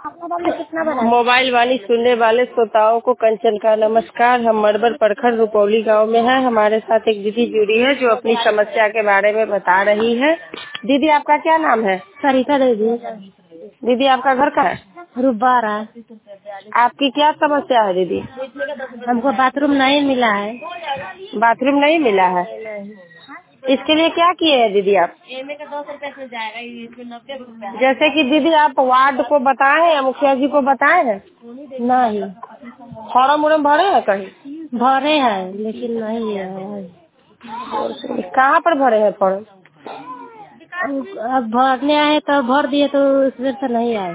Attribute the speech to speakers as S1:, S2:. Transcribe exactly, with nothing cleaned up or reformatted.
S1: Mobile वाणी सुनने वाले श्रोताओं को कंचन का नमस्कार। हम मड़बर प्रखंड रुपौली गांव में हैं। हमारे साथ एक दीदी जुड़ी है जो अपनी समस्या के बारे में बता रही है। दीदी आपका क्या नाम है?
S2: सरिता देवी।
S1: दीदी आपका घर कहाँ है?
S2: रुबारा।
S1: आपकी क्या समस्या है दीदी?
S2: हमको बाथरूम नहीं मिला है।
S1: बाथरूम नहीं मिला है? इसके लिए क्या किए हैं दीदी आप? जैसे कि दीदी आप वार्ड को बताए या मुखिया जी को बताए हैं?
S2: नहीं
S1: फॉर्म उर्म भरे हैं कहीं?
S2: भरे हैं लेकिन नहीं है।
S1: कहाँ पर भरे हैं फॉर्म?
S2: अब भरने आए तो भर दिए तो उसमें से नहीं आए।